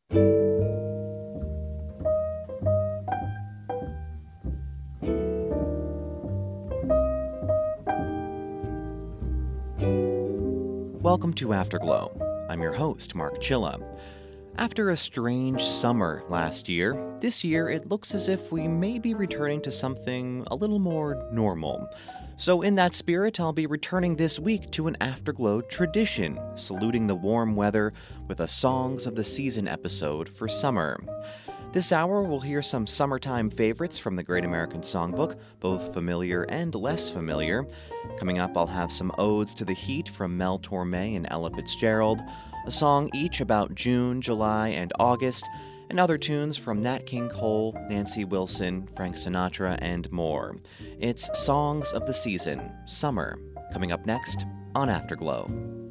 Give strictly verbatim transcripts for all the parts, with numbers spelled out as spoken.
Welcome to Afterglow. I'm your host, Mark Chilla. After a strange summer last year, this year it looks as if we may be returning to something a little more normal. So in that spirit, I'll be returning this week to an Afterglow tradition, saluting the warm weather with a Songs of the Season episode for summer. This hour, we'll hear some summertime favorites from the Great American Songbook, both familiar and less familiar. Coming up, I'll have some odes to the heat from Mel Torme and Ella Fitzgerald, a song each about June, July, and August, and other tunes from Nat King Cole, Nancy Wilson, Frank Sinatra, and more. It's Songs of the Season, Summer, coming up next on Afterglow.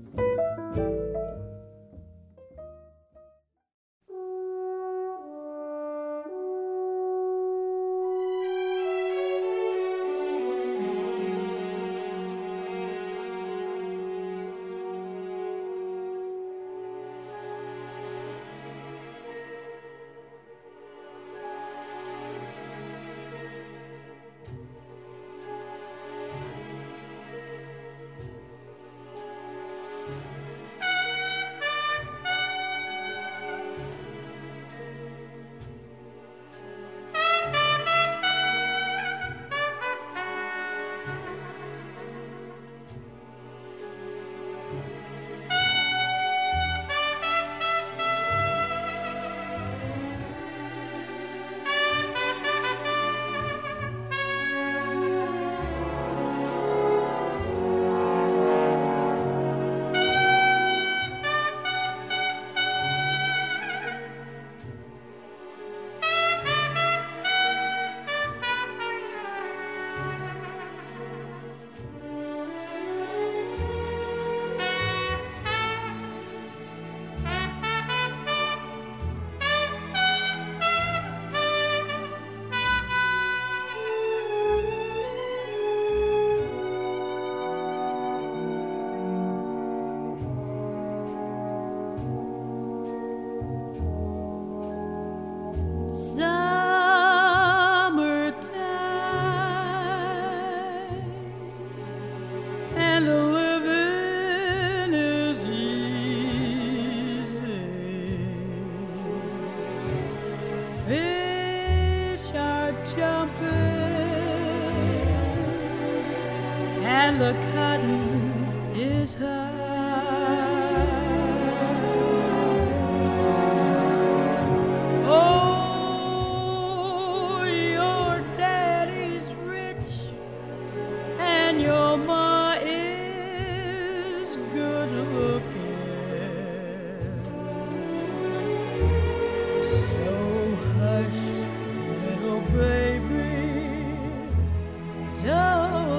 The cotton is high. Oh, your daddy's rich and your ma is good looking. So hush, little baby, don't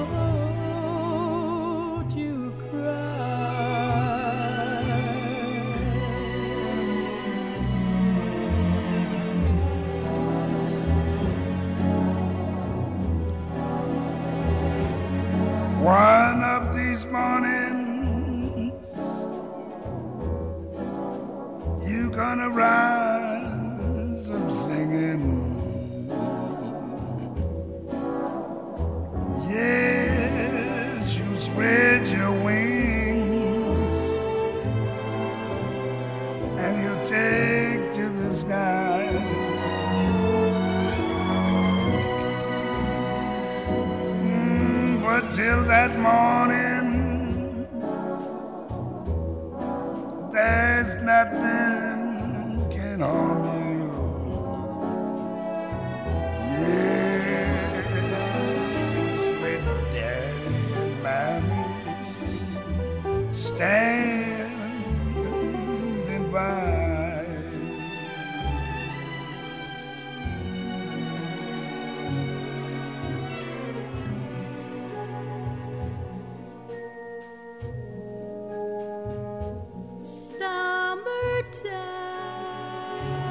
one of these mornings you gonna rise up singing. Yes, you spread your wings and you take to the sky. But till that morning, there's nothing can harm you. Yes, with Daddy and Mommy standing by. Summertime.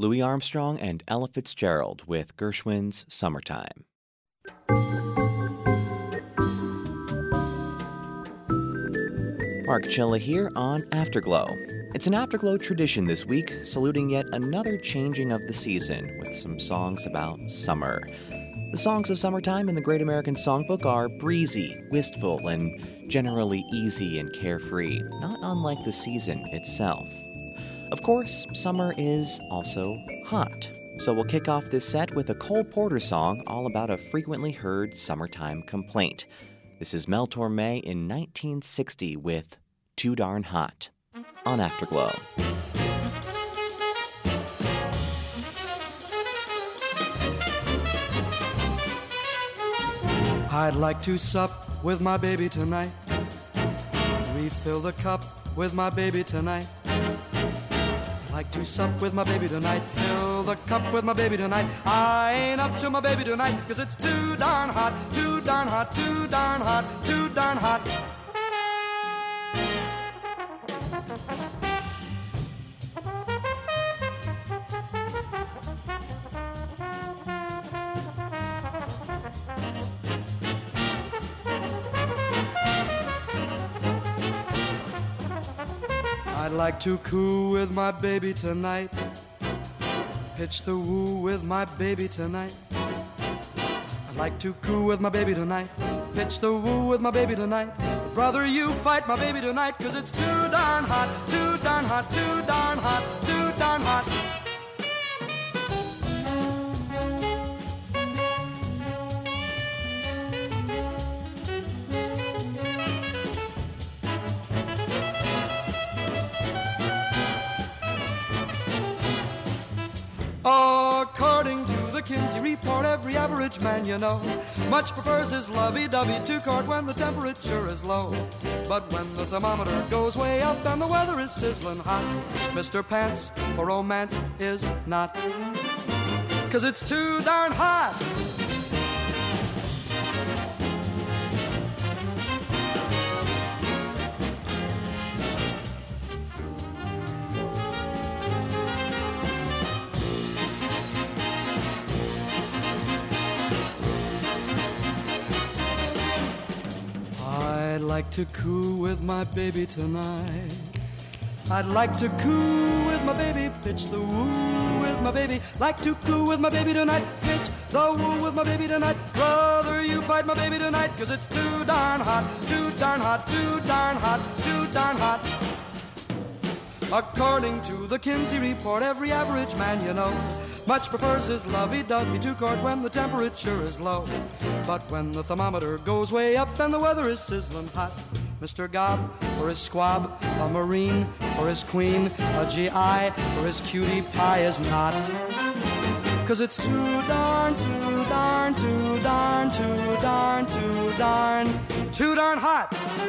Louis Armstrong and Ella Fitzgerald with Gershwin's Summertime. Mark Chilla here on Afterglow. It's an Afterglow tradition this week, saluting yet another changing of the season with some songs about summer. The songs of summertime in the Great American Songbook are breezy, wistful, and generally easy and carefree, not unlike the season itself. Of course, summer is also hot, so we'll kick off this set with a Cole Porter song all about a frequently heard summertime complaint. This is Mel Torme in nineteen sixty with Too Darn Hot on Afterglow. I'd like to sup with my baby tonight, refill the cup with my baby tonight. I'd like to sup with my baby tonight, fill the cup with my baby tonight. I ain't up to my baby tonight, 'cause it's too darn hot, too darn hot, too darn hot, too darn hot. I'd like to coo with my baby tonight, pitch the woo with my baby tonight. I'd like to coo with my baby tonight, pitch the woo with my baby tonight. But brother, you fight my baby tonight, 'cause it's too darn hot, too darn hot, too darn hot, too darn hot. According to the Kinsey report, every average man you know much prefers his lovey-dovey two-quart when the temperature is low. But when the thermometer goes way up and the weather is sizzling hot, Mister Pants for romance is not, 'cause it's too darn hot. I'd like to coo with my baby tonight. I'd like to coo with my baby, pitch the woo with my baby. Like to coo with my baby tonight, pitch the woo with my baby tonight. Brother, you fight my baby tonight, 'cause it's too darn hot, too darn hot, too darn hot, too darn hot. According to the Kinsey report, every average man you know much prefers his lovey-dovey two-quart when the temperature is low. But when the thermometer goes way up and the weather is sizzling hot, Mister Gob for his squab, a Marine for his queen, a G I for his cutie pie is not, 'cause it's too darn, too darn, too darn, too darn, too darn, too darn hot.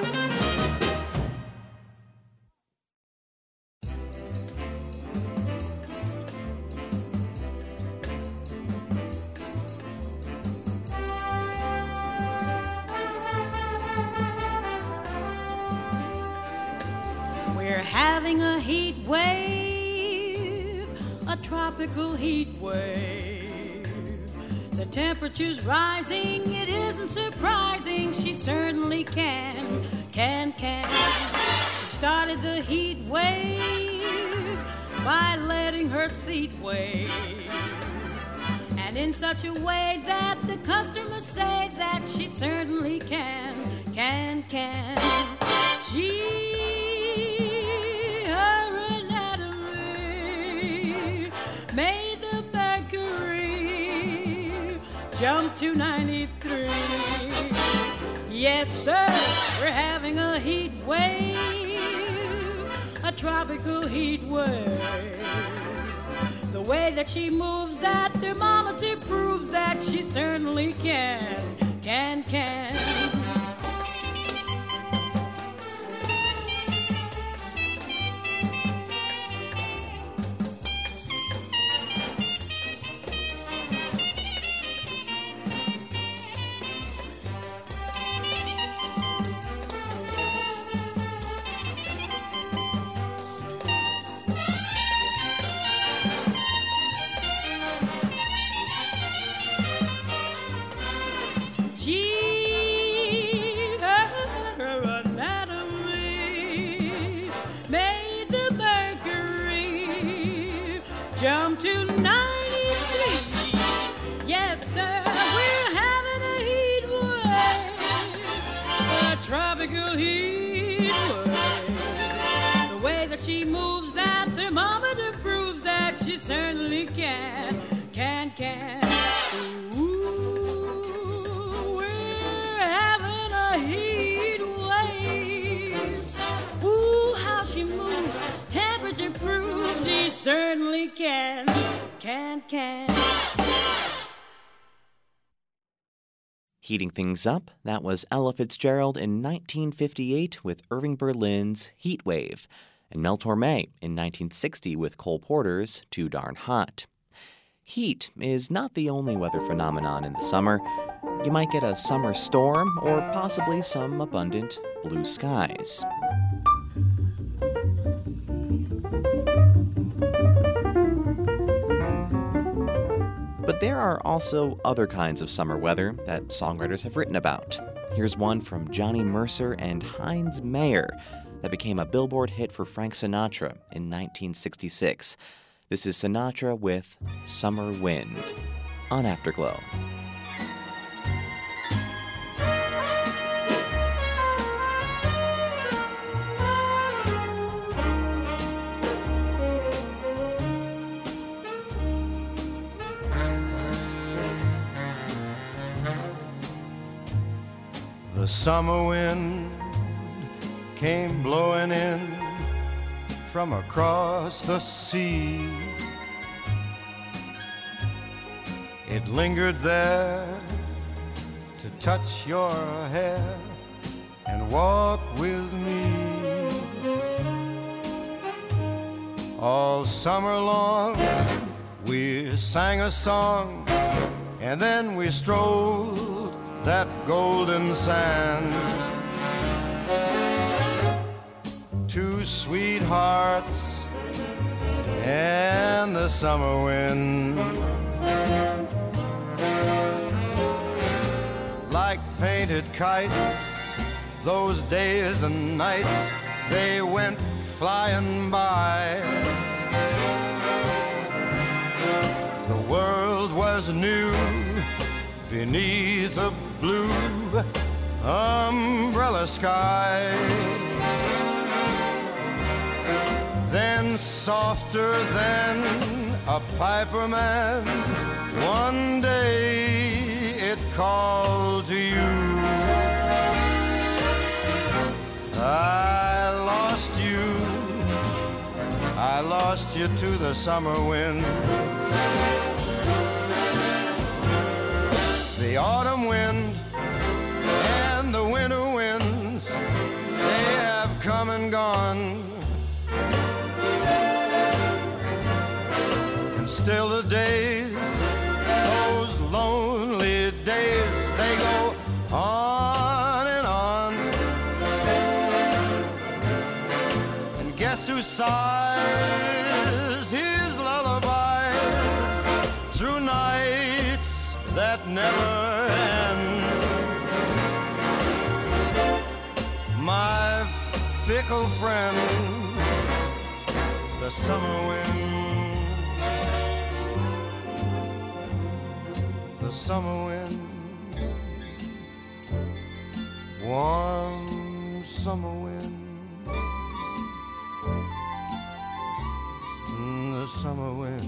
Having a heat wave, a tropical heat wave. The temperature's rising, it isn't surprising. She certainly can, can, can. She started the heat wave by letting her seat wave, and in such a way that the customers say that she certainly can, can, can. Gee, made the mercury jump to ninety-three. Yes, sir, we're having a heat wave, a tropical heat wave. The way that she moves, that thermometer proves that she certainly can, can, can. She, her anatomy made the mercury jump to ninety-three. Yes, sir, we're having a heat wave, a tropical heat wave. The way that she moves, that thermometer proves that she certainly can, can, can. Ooh, we're having a heat wave. Ooh, how she moves, temperature proves she certainly can, can, can. Heating things up, that was Ella Fitzgerald in nineteen fifty-eight with Irving Berlin's Heat Wave, and Mel Torme in nineteen sixty with Cole Porter's Too Darn Hot. Heat is not the only weather phenomenon in the summer. You might get a summer storm or possibly some abundant blue skies. But there are also other kinds of summer weather that songwriters have written about. Here's one from Johnny Mercer and Heinz Mayer that became a Billboard hit for Frank Sinatra in nineteen sixty-six. This is Sinatra with Summer Wind on Afterglow. The summer wind came blowing in from across the sea. It lingered there to touch your hair and walk with me. All summer long we sang a song, and then we strolled that golden sand. Two sweethearts and the summer wind, like painted kites, those days and nights, they went flying by. The world was new beneath a blue umbrella sky. Then softer than a piper man, one day it called to you. I lost you, I lost you to the summer wind. The autumn wind and the winter winds, they have come and gone. And still the days, those lonely days, they go on and on. And guess who sighs his lullabies through nights that never end? My fickle friend, the summer wind, the summer wind, warm summer wind, the summer wind.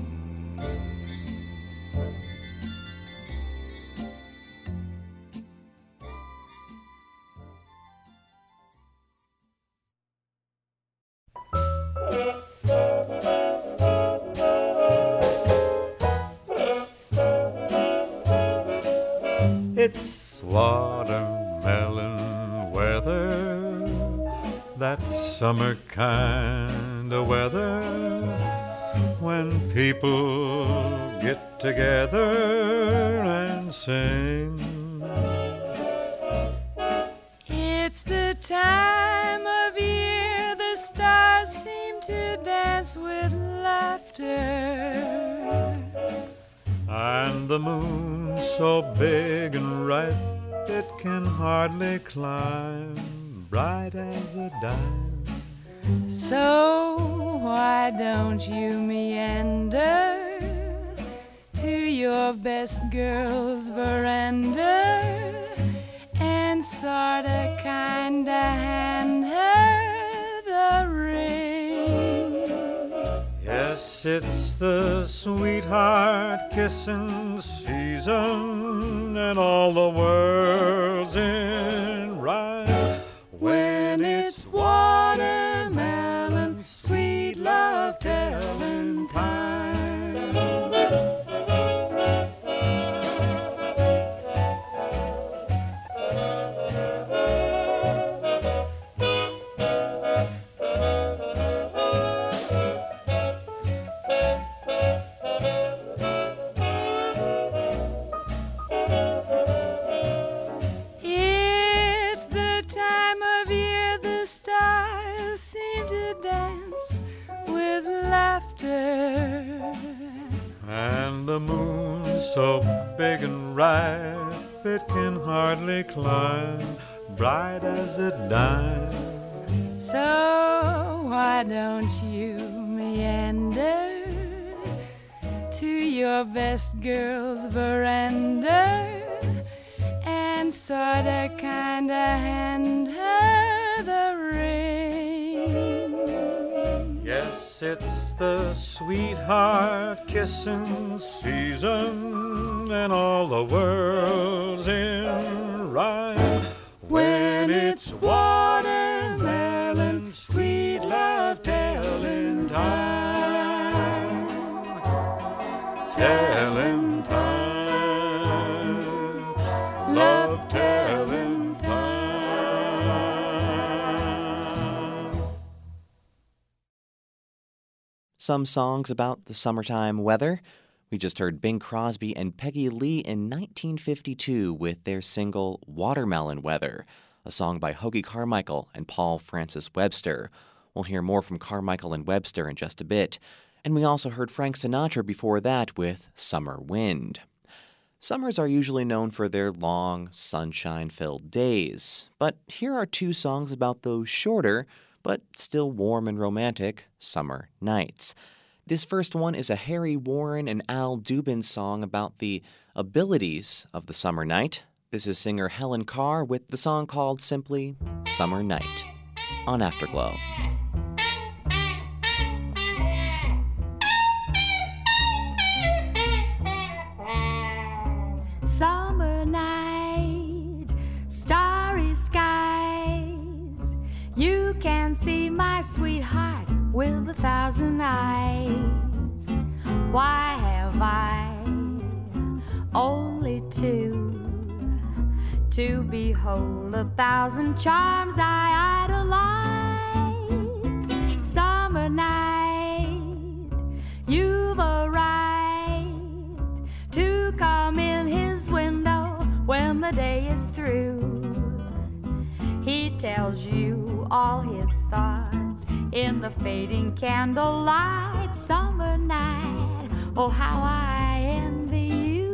It's watermelon weather, that summer kind of weather, when people get together and sing. It's the time of year the stars seem to dance with laughter, and the moon so big and right it can hardly climb, bright as a dime. So why don't you meander to your best girl's veranda and sorta kinda hand her the ring? Yes, it's the sweetheart kissing season, and all the world's in rhyme. When it's watermelon, sweet love telling time. And the moon so big and ripe, it can hardly climb, bright as a dime. So why don't you meander to your best girl's veranda and sorta kinda hand her the ring? Yes, it's the sweetheart kissing season, and all the world's in rhyme. When it's watermelon, sweet love telling time, telling time, love telling time. Some songs about the summertime weather. We just heard Bing Crosby and Peggy Lee in nineteen fifty-two with their single Watermelon Weather, a song by Hoagy Carmichael and Paul Francis Webster. We'll hear more from Carmichael and Webster in just a bit. And we also heard Frank Sinatra before that with Summer Wind. Summers are usually known for their long, sunshine-filled days, but here are two songs about those shorter, but still warm and romantic, summer nights. This first one is a Harry Warren and Al Dubin song about the abilities of the summer night. This is singer Helen Carr with the song called simply Summer Night on Afterglow. Summer night, starry skies, you can see my sweetheart with a thousand eyes. Why have I only two to behold a thousand charms I idolize? Summer night, you've arrived to come in his window when the day is through. He tells you all his thoughts in the fading candlelight. Summer night, oh how I envy you.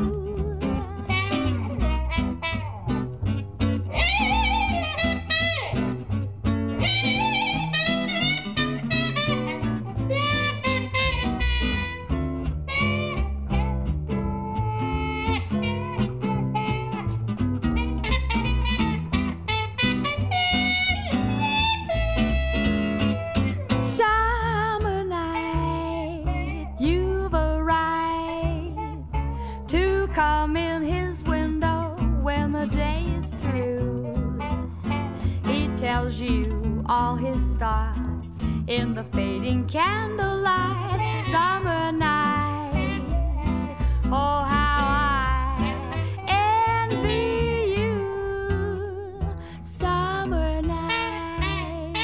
You all his thoughts in the fading candlelight. Summer night, oh how I envy you. Summer night.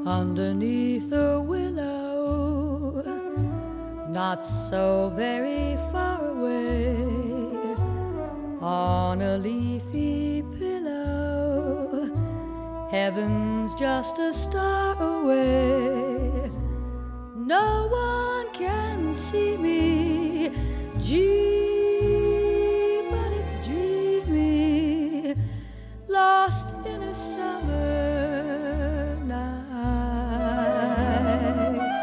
underneath a willow, not so very far away, on a leafy pillow, heaven's just a star away. No one can see me, gee, but it's dreamy, lost in a summer night.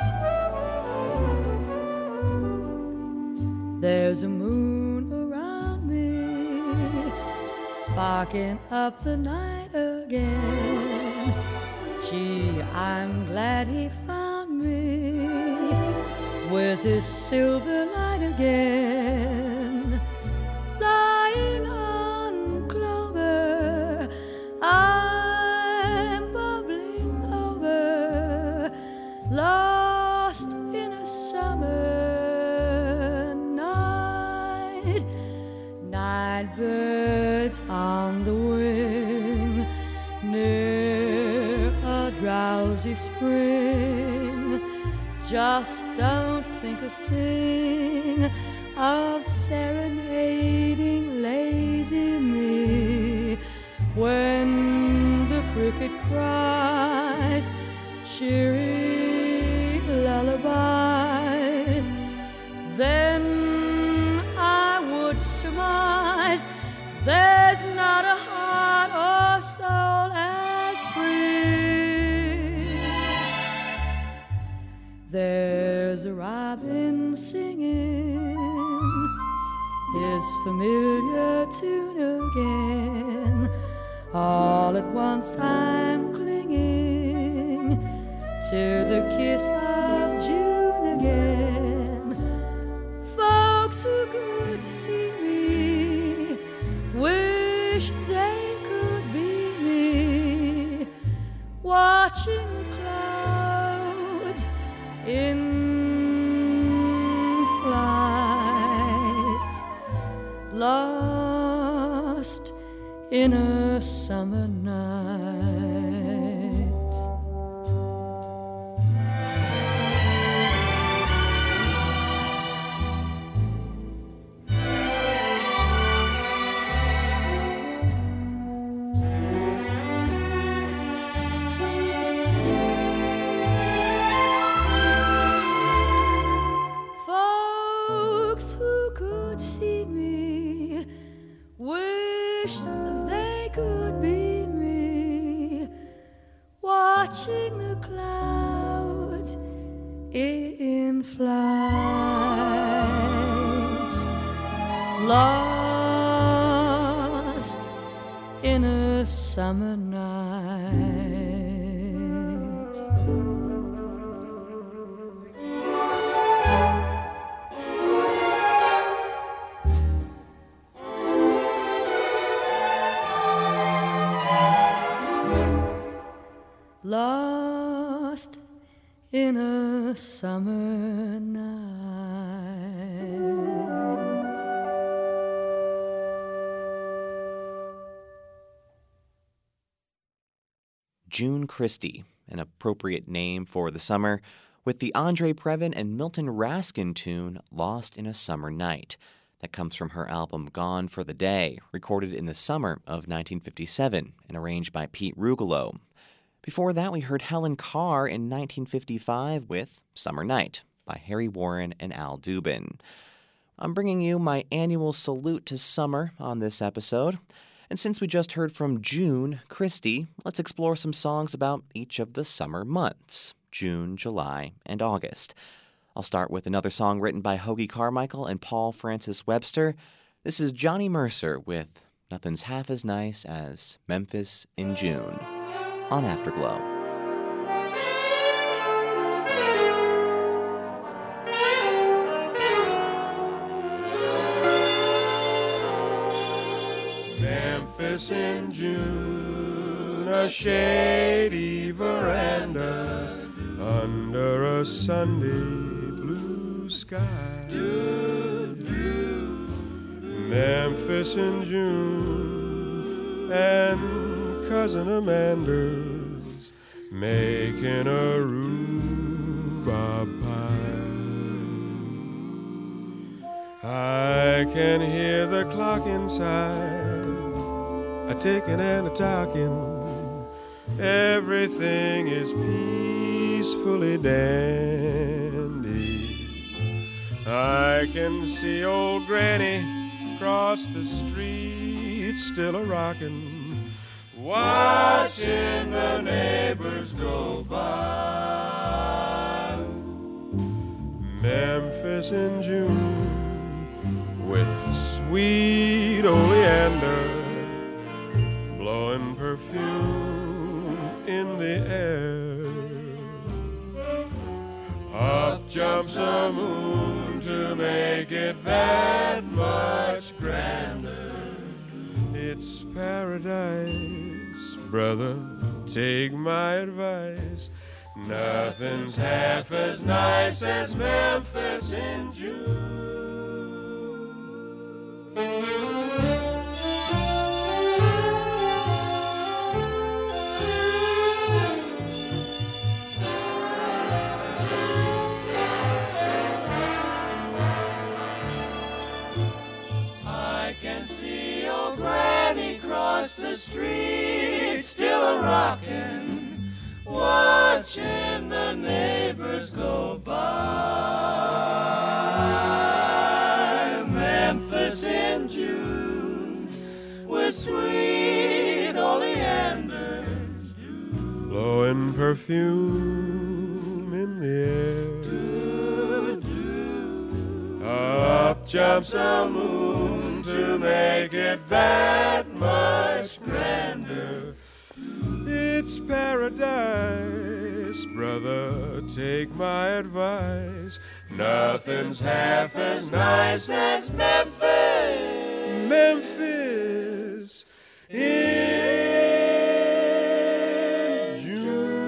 There's a moon around me, sparking up the night again. Gee, I'm glad he found me with his silver light again. Lying on clover, I'm bubbling over, lost in a summer night. Night birds on the wing, near a drowsy spring, just don't think a thing of serenading lazy me. When the cricket cries cheery lullabies, then I would surmise there's not a heart or soul as free. There's a robin singing his familiar tune again. All at once I'm clinging to the kiss of June again. Folks who could see me wish they could be me, watching the clouds in flight, lost in a summer night. Folks who could see me wish they could be me, watching the clouds in flight, lost in a summer night. Lost in a summer night. June Christy, an appropriate name for the summer, with the Andre Previn and Milton Raskin tune Lost in a Summer Night. That comes from her album Gone for the Day, recorded in the summer of nineteen fifty-seven and arranged by Pete Rugolo. Before that, we heard Helen Carr in nineteen fifty-five with Summer Night by Harry Warren and Al Dubin. I'm bringing you my annual salute to summer on this episode. And since we just heard from June Christy, let's explore some songs about each of the summer months, June, July, and August. I'll start with another song written by Hoagy Carmichael and Paul Francis Webster. This is Johnny Mercer with Nothing's Half as Nice as Memphis in June on Afterglow. Memphis in June, a shady veranda under a Sunday blue sky. Memphis in June, and Cousin Amanda's making a rhubarb pie. I can hear the clock inside, a ticking and a talking. Everything is peacefully dandy. I can see old Granny across the street, still a rockin', watching the neighbors go by. Memphis in June with sweet oleander blowing perfume in the air. Up jumps the moon to make it that much grander. It's paradise, brother, take my advice. Nothing's half as nice as Memphis in June. I can see old Granny cross the street, still a rockin', watching the neighbors go by. Memphis in June with sweet oleanders blowing perfume in the air. Do, do. Up jumps the moon to make it that much grander. It's paradise, brother, take my advice. Nothing's half as nice as Memphis, Memphis in June.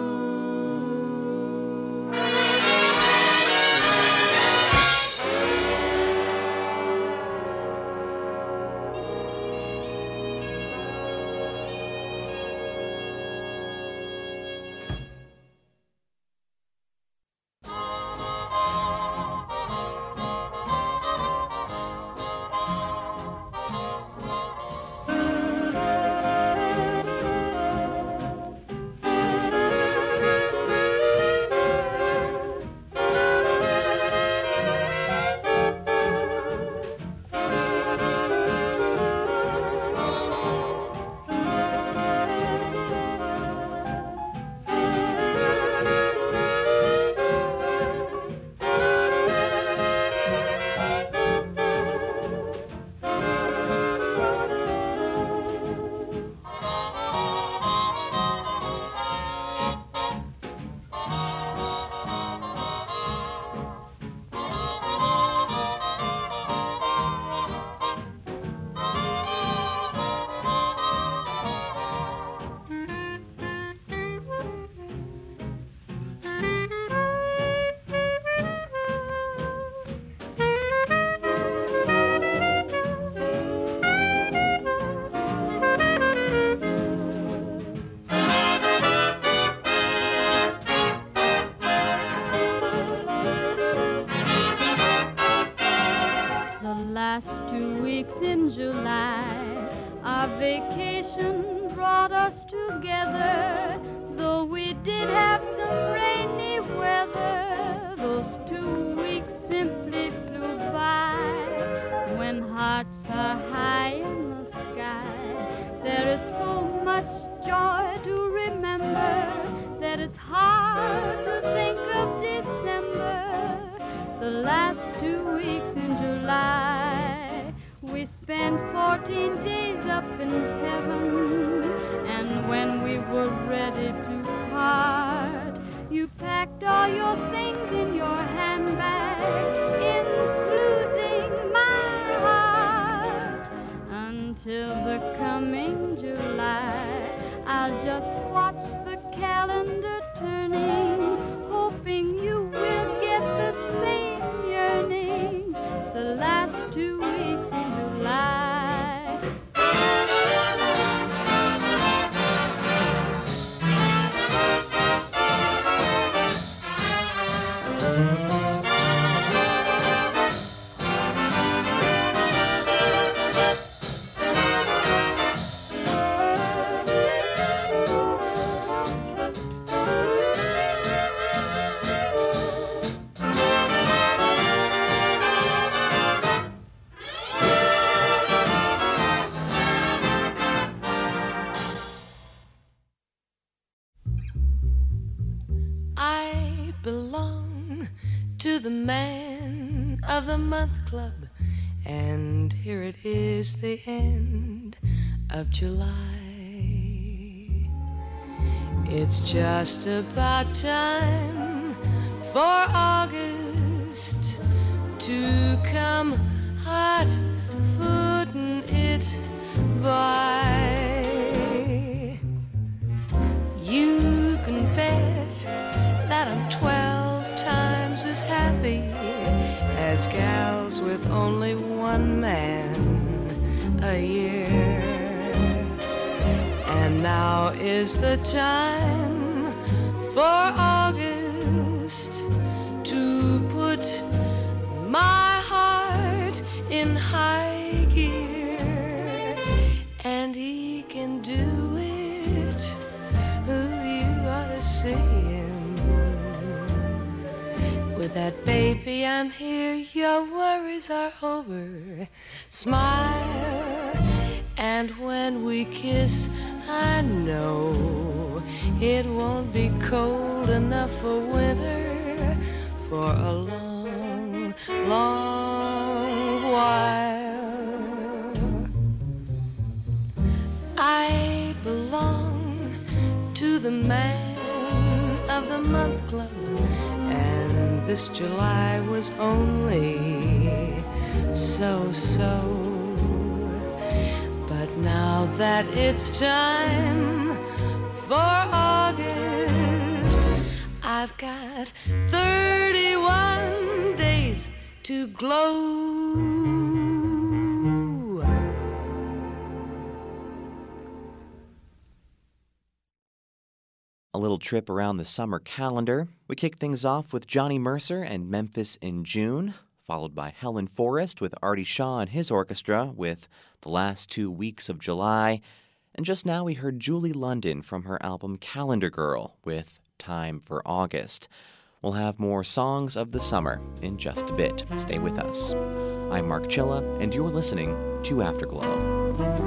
vacation brought us together, though we did have some rainy weather. Those two weeks simply flew by. When hearts are high in the sky, there is so much joy to remember that it's hard to think of December. The last two weeks in July, we spent fourteen days up in heaven, and when we were ready to part, you packed all your things in your handbag, including my heart. Until the coming July, I'll just watch the calendar turning, hoping you will get the same yearning. The last two weeks in July. I belong to the Man of the Month Club, and here it is, the end of July. It's just about time for August to come hot footing it by. You can bet that I'm twelve times as happy as gals with only one man a year. And now is the time for August to put my heart in high gear, and he can do it. Ooh, you ought to see him. With that baby I'm here, your worries are over. Smile, and when we kiss, I know it won't be cold enough for winter for a long, long while. I belong to the Man of the Month Club, and this July was only so-so. But now that it's time for August, I've got thirty-one days to glow. A little trip around the summer calendar. We kick things off with Johnny Mercer and Memphis in June, followed by Helen Forrest with Artie Shaw and his orchestra with The Last Two Weeks of July. And just now we heard Julie London from her album Calendar Girl with Time for August. We'll have more songs of the summer in just a bit. Stay with us. I'm Mark Chilla, and you're listening to Afterglow.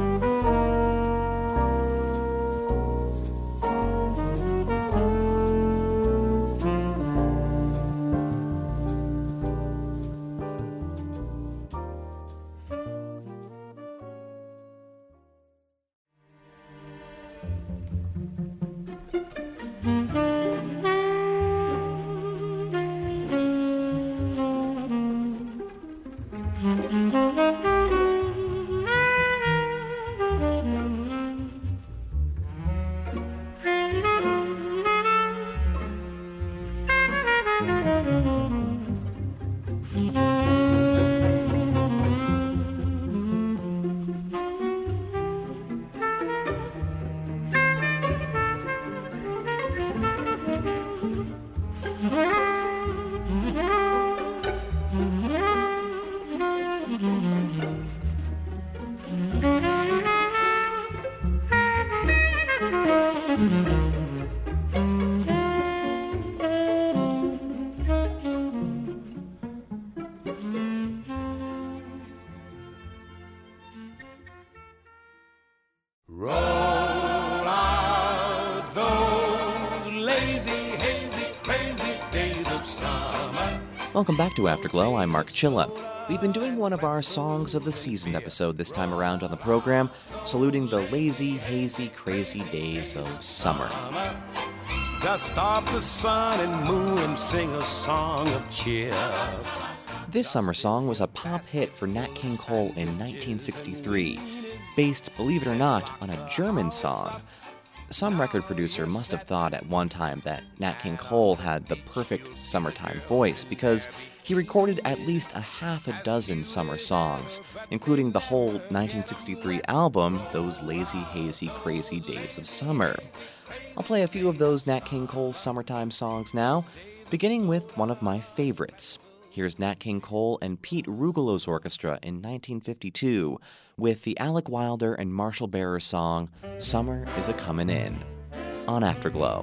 Welcome back to Afterglow. I'm Mark Chilla. We've been doing one of our Songs of the Season episode this time around on the program, saluting the lazy, hazy, crazy days of summer. Dust off the sun and moon and sing a song of cheer. This summer song was a pop hit for Nat King Cole in nineteen sixty-three, based, believe it or not, on a German song. Some record producer must have thought at one time that Nat King Cole had the perfect summertime voice because he recorded at least a half a dozen summer songs, including the whole nineteen sixty-three album, Those Lazy, Hazy, Crazy Days of Summer. I'll play a few of those Nat King Cole summertime songs now, beginning with one of my favorites. Here's Nat King Cole and Pete Rugelo's orchestra in nineteen fifty-two with the Alec Wilder and Marshall Barer song, Summer Is A-Comin' In, on Afterglow.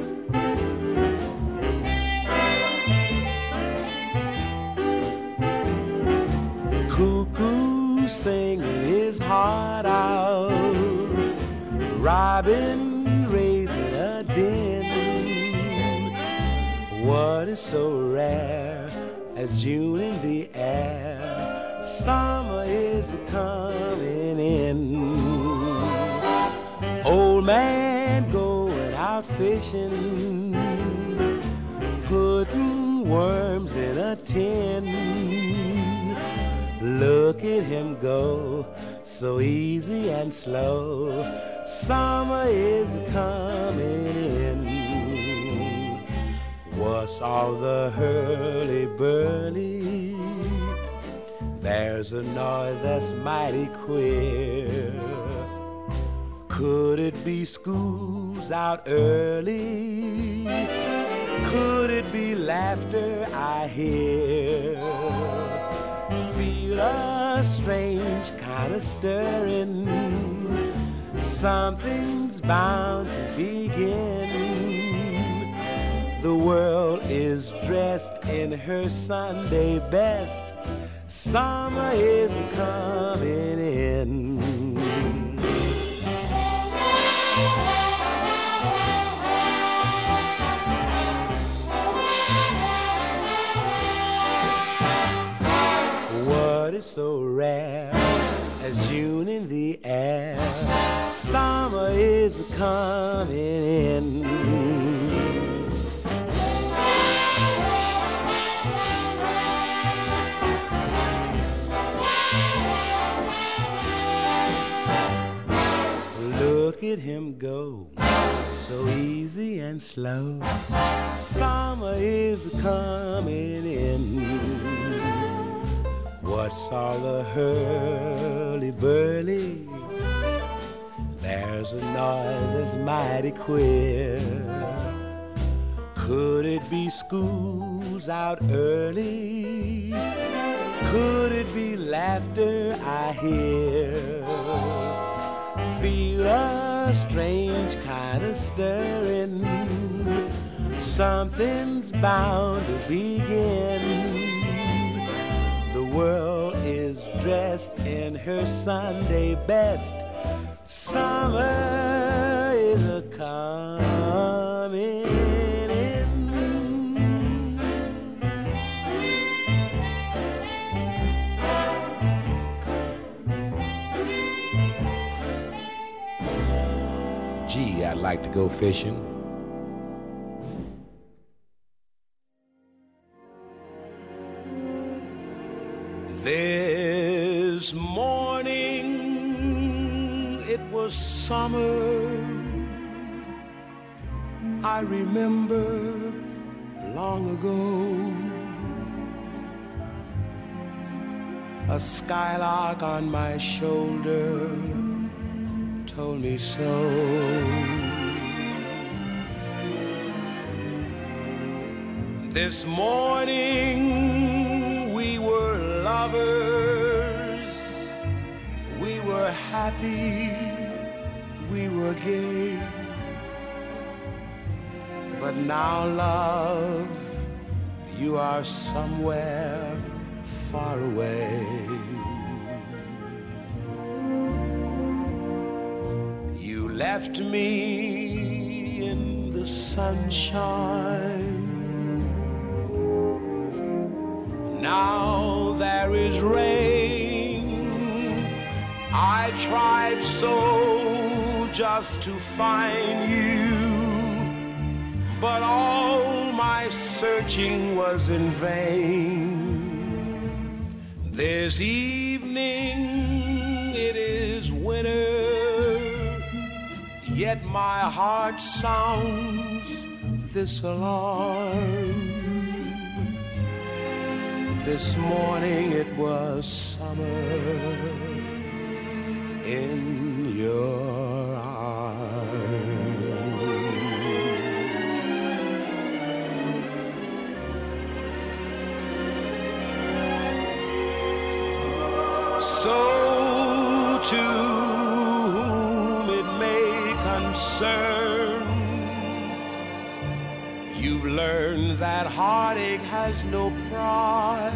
Cuckoo singing his heart out, robin raising a din, What is so rare as June in the air? Summer is coming in. Old man going out fishing, putting worms in a tin. Look at him go, so easy and slow. Summer is coming in. What's all the hurly-burly? There's a noise that's mighty queer. Could it be school's out early? Could it be laughter I hear? Feel a strange kind of stirring. Something's bound to begin. The world is dressed in her Sunday best. Summer is coming in. What is so rare as June in the air? Summer is coming in. Look at him go, so easy and slow. Summer is coming in. What's all the hurly-burly? There's a noise that's mighty queer. Could it be school's out early? Could it be laughter I hear? Feel a strange kind of stirring. Something's bound to begin. The world is dressed in her Sunday best. Summer is a-coming in. Gee, I'd like to go fishing. This morning it was summer. I remember long ago. A skylark on my shoulder told me so. This morning we were lovers, we were happy, we were gay. But now, love, you are somewhere far away. You left me in the sunshine. Now there is rain. I tried so just to find you, but all my searching was in vain. This evening it is winter, yet my heart sounds this alarm. This morning it was summer in your arms. So to whom it may concern, you've learned that heartache has no pride.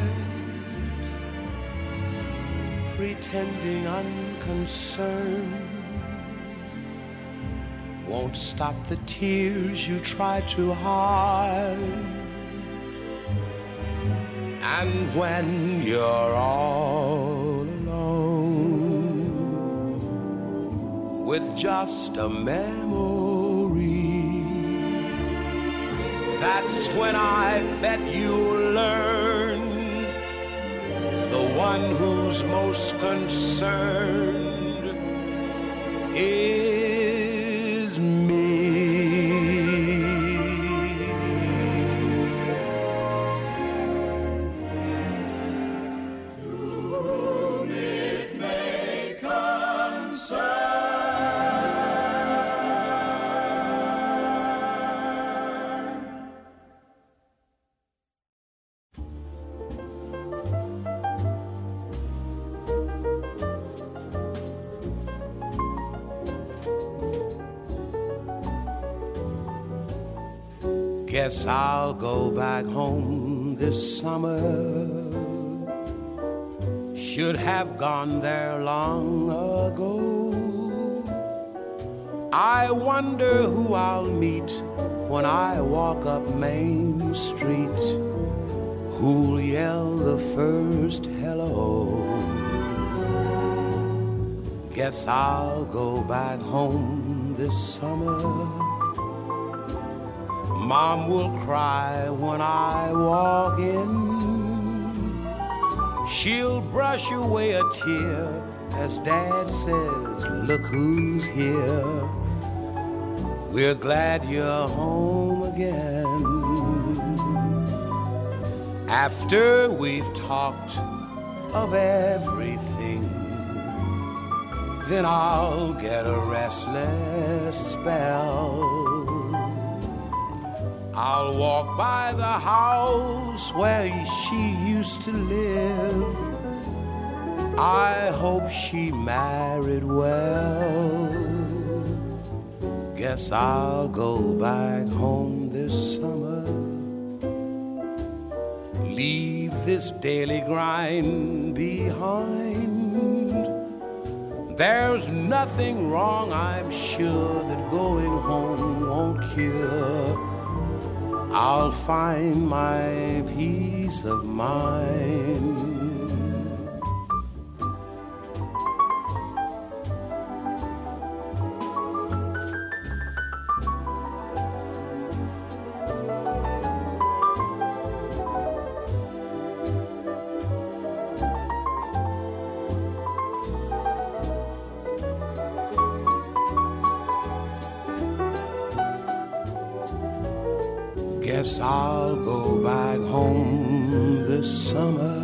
Pretending unconcerned won't stop the tears you try to hide. And when you're all alone with just a memory, that's when I bet you'll learn the one who's most concerned is me. Guess I'll go back home this summer. Should have gone there long ago. I wonder who I'll meet when I walk up Main Street. Who'll yell the first hello? Guess I'll go back home this summer. Mom will cry when I walk in. She'll brush away a tear as Dad says, look who's here. We're glad you're home again. After we've talked of everything, then I'll get a restless spell. I'll walk by the house where she used to live. I hope she married well. Guess I'll go back home this summer. Leave this daily grind behind. There's nothing wrong, I'm sure, that going home won't cure. I'll find my peace of mind. Guess I'll go back home this summer.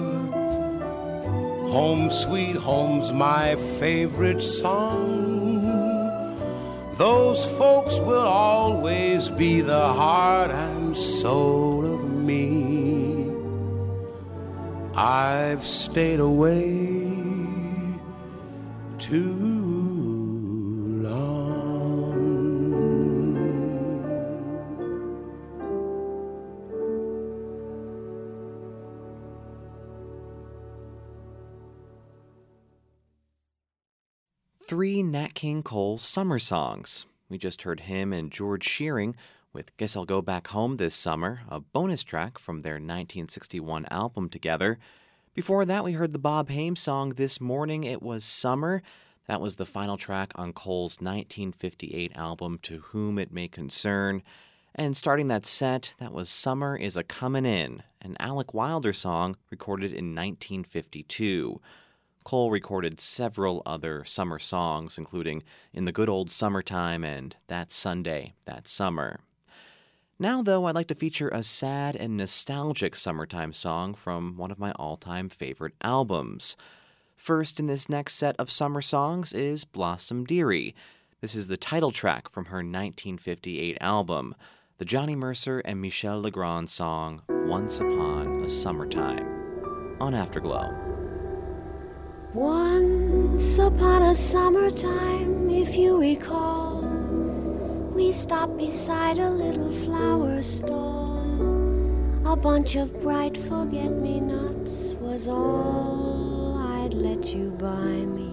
Home sweet home's my favorite song. Those folks will always be the heart and soul of me. I've stayed away too Three Nat King Cole summer songs. We just heard him and George Shearing with Guess I'll Go Back Home This Summer, a bonus track from their nineteen sixty-one album together. Before that, we heard the Bob Hames song This Morning It Was Summer. That was the final track on Cole's nineteen fifty-eight album To Whom It May Concern. And starting that set, that was Summer Is A-Comin' In, an Alec Wilder song recorded in nineteen fifty-two. Cole recorded several other summer songs, including In the Good Old Summertime and That Sunday, That Summer. Now, though, I'd like to feature a sad and nostalgic summertime song from one of my all-time favorite albums. First in this next set of summer songs is Blossom Dearie. This is the title track from her nineteen fifty-eight album, the Johnny Mercer and Michel Legrand song Once Upon a Summertime, on Afterglow. Once upon a summertime, if you recall, we stopped beside a little flower stall. A bunch of bright forget-me-nots was all I'd let you buy me.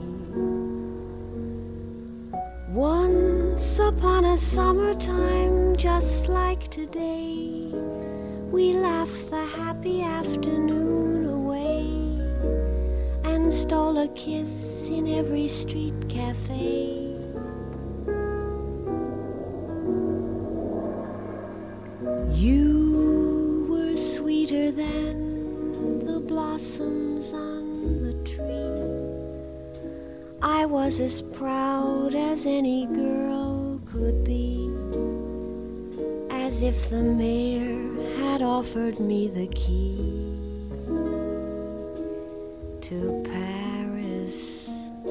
Once upon a summertime, just like today, We laughed the happy afternoon away and stole a kiss in every street cafe. You were sweeter than the blossoms on the tree. I was as proud as any girl could be, as if the mayor had offered me the key to Paris.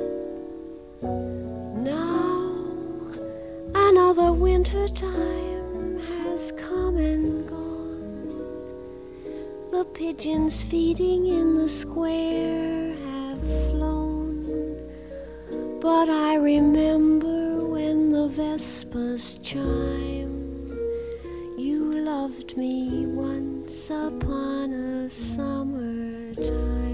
Now another winter time has come and gone. The pigeons feeding in the square have flown, but I remember when the vespers chime. You loved me once upon a summertime.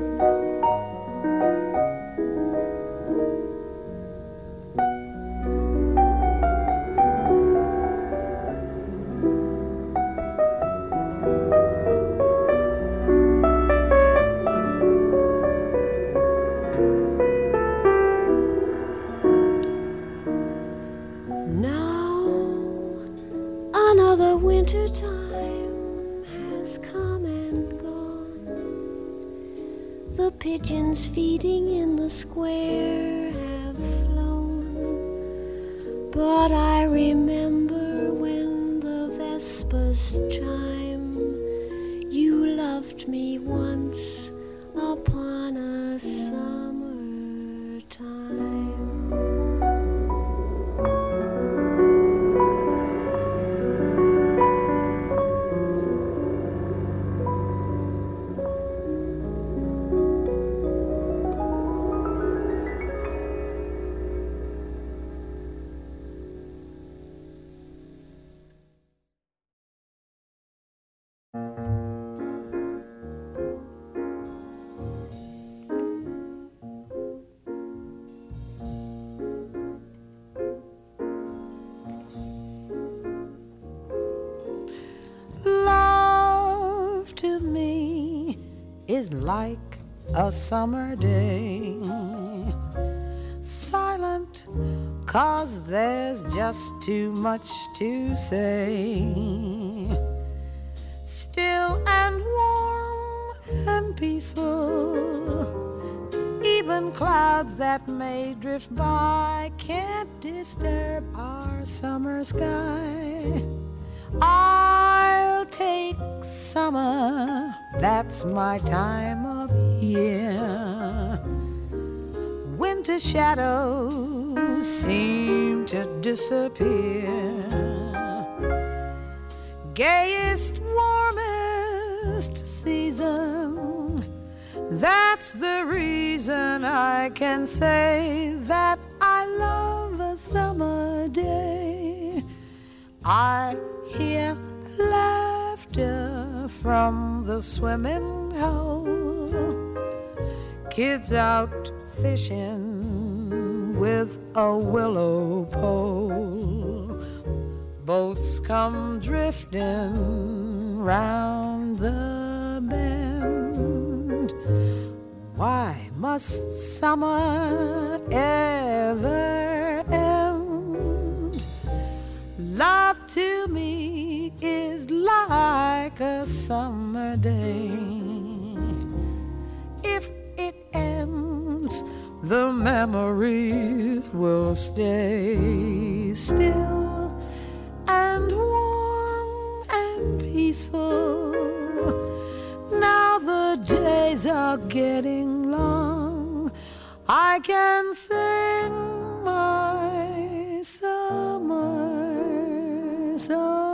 Winter time has come and gone. The pigeons feeding in the square have flown, but I remember when the vespers chime. You loved me once upon a summertime. Is like a summer day, silent, 'cause there's just too much to say, still and warm and peaceful. Even clouds that may drift by can't disturb our summer sky. I'll take summer, that's my time of year. Winter shadows seem to disappear. Gayest, warmest season, that's the reason I can say that I love a summer day. I hear laughter from the swimming hole, kids out fishing with a willow pole, boats come drifting round the bend. Why must summer ever end? Love to me is like a summer day. If it ends, the memories will stay still and warm and peaceful. Now the days are getting long, I can sing my summer song.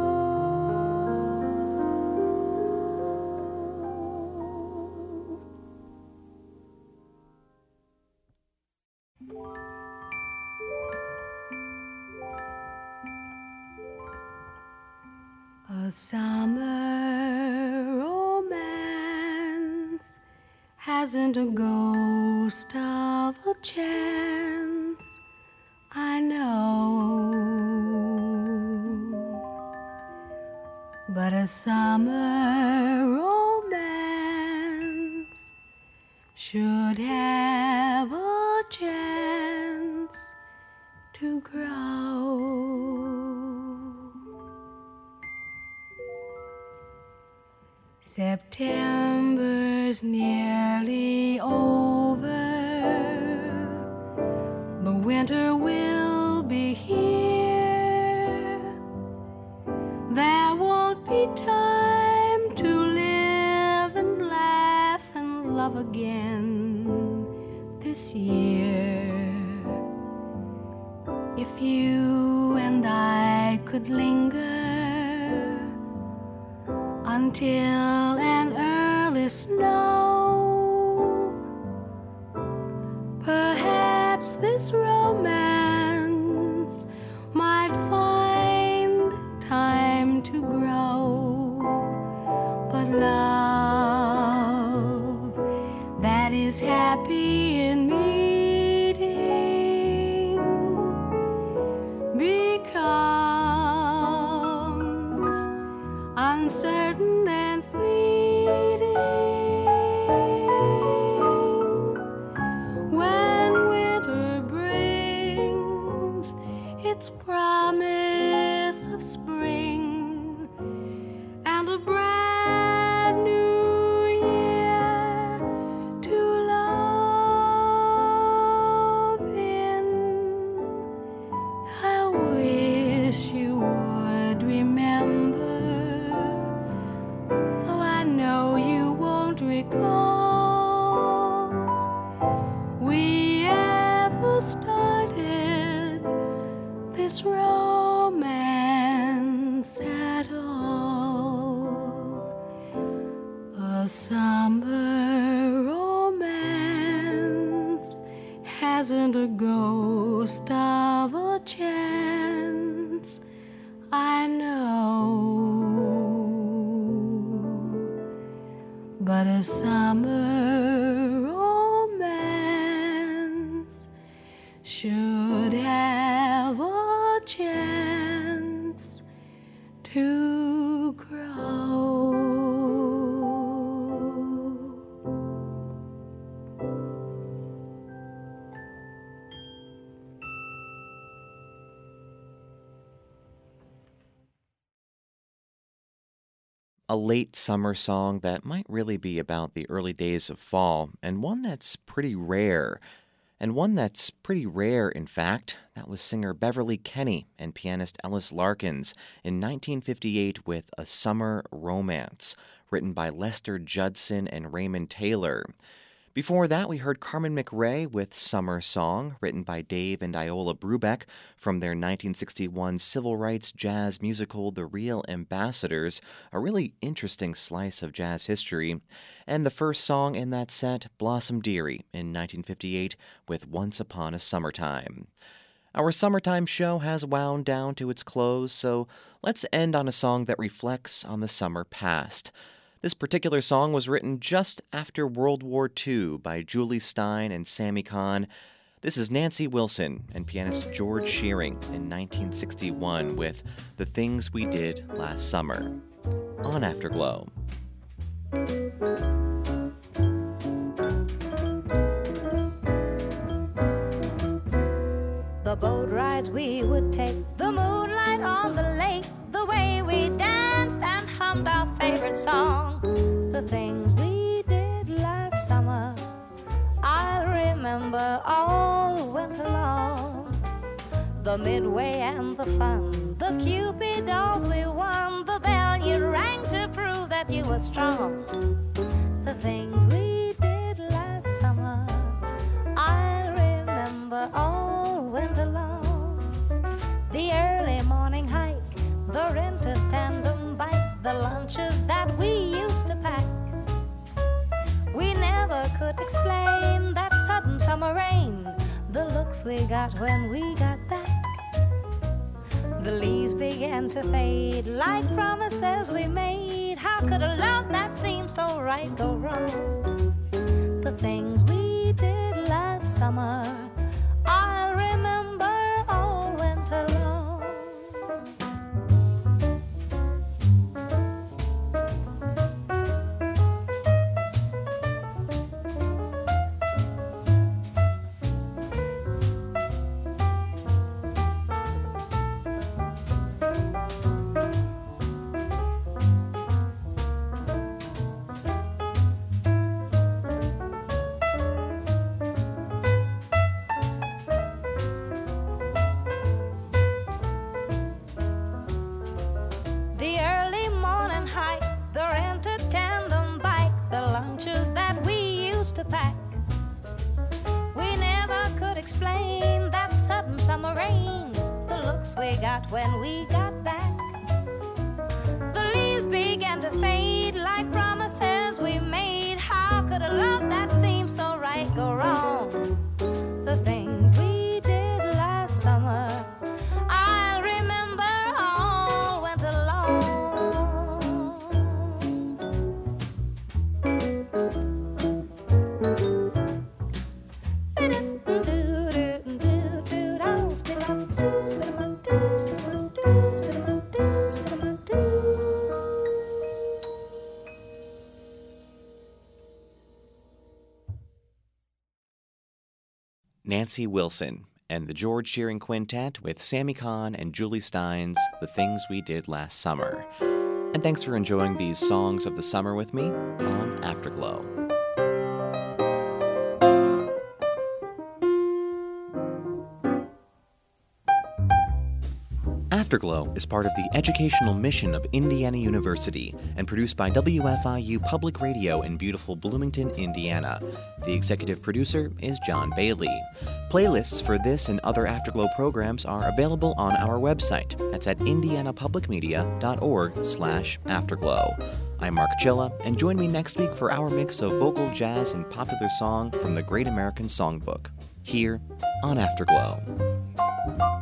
A summer romance hasn't a ghost of a chance, I know. but a summer romance should have a chance to grow. September's nearly over, the winter will be here. There won't be time to live and laugh and love again this year. If you and I could linger until an early snow, perhaps this romance might find time to grow. But love that is happy in meeting becomes uncertain and fleeting when winter brings its promise of spring and a brand new year to love in. I wish you would remember, though I know you won't recall, we ever started this romance at all. A summer romance hasn't a ghost of a chance, I know, but a summer romance should have a chance to grow. A late summer song that might really be about the early days of fall, and one that's pretty rare. And one that's pretty rare, in fact. That was singer Beverly Kenny and pianist Ellis Larkins in nineteen fifty-eight with A Summer Romance, written by Lester Judson and Raymond Taylor. Before that, we heard Carmen McRae with Summer Song, written by Dave and Iola Brubeck from their nineteen sixty-one civil rights jazz musical The Real Ambassadors, a really interesting slice of jazz history. And the first song in that set, Blossom Dearie, in nineteen fifty-eight with Once Upon a Summertime. Our summertime show has wound down to its close, so let's end on a song that reflects on the summer past. This particular song was written just after World War Two by Julie Stein and Sammy Kahn. This is Nancy Wilson and pianist George Shearing in nineteen sixty-one with The Things We Did Last Summer on Afterglow. The boat rides we would take, the moonlight on the lake, the way we danced and hummed our favorite song, the things we did last summer, I'll remember all winter long. The midway and the fun, the Cupid dolls we won, the bell you rang to prove that you were strong, the things we did last summer, I'll remember all winter long. The early morning hike, the rented tandem bike, the lunches that we used to pack. We never could explain that sudden summer rain, the looks we got when we got back. The leaves began to fade like promises we made. How could a love that seemed so right go wrong? The things we did last summer, I'll remember all winter long. to pack. We never could explain that sudden summer rain, the looks we got when we got back. The leaves began to fade like promises we made. How could a love that seemed so right go wrong? The things we did last summer, I'll remember all winter long. Nancy Wilson and the George Shearing Quintet with Sammy Kahn and Julie Stein's The Things We Did Last Summer. And thanks for enjoying these songs of the summer with me on Afterglow. Afterglow is part of the educational mission of Indiana University and produced by W F I U Public Radio in beautiful Bloomington, Indiana. The executive producer is John Bailey. Playlists for this and other Afterglow programs are available on our website. That's at indianapublicmedia.org slash afterglow. I'm Mark Chilla, and join me next week for our mix of vocal, jazz, and popular song from the Great American Songbook, here on Afterglow.